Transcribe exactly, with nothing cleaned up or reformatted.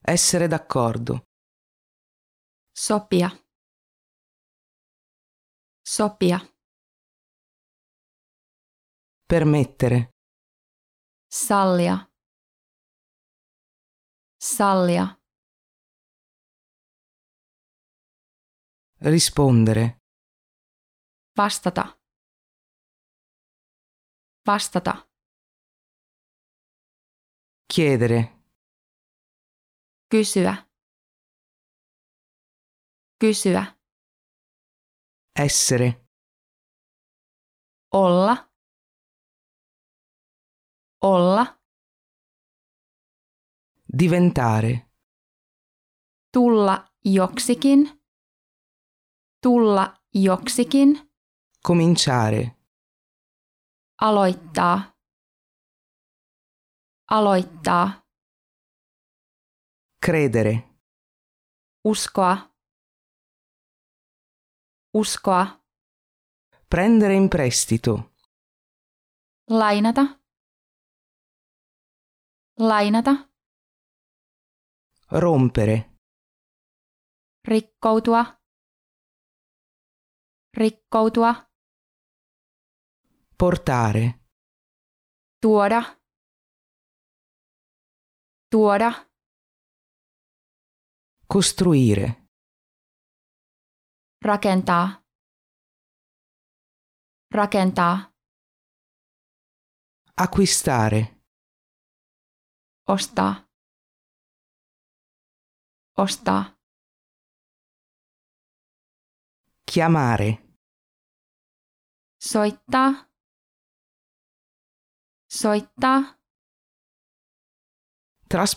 Essere d'accordo. Sopia. Sopia. Permettere. Sallia. Sallia. Rispondere. Vastata. Vastata. Chiedere. Kysyä. Kysyä. Essere. Olla. Olla. Diventare. Tulla joksikin. Tulla joksikin. Cominciare. Aloittaa. Aloittaa. Credere. Uskoa. Uskoa. Prendere in prestito. Lainata. Lainata. Rompere. Rikkoutua. Rikkoutua. Portare. Tuoda. Tuoda. Costruire. Rakentaa. Rakentaa. Acquistare. Ostaa. Ostaa. Chiamare. Soittaa. Soittaa. Trasportare.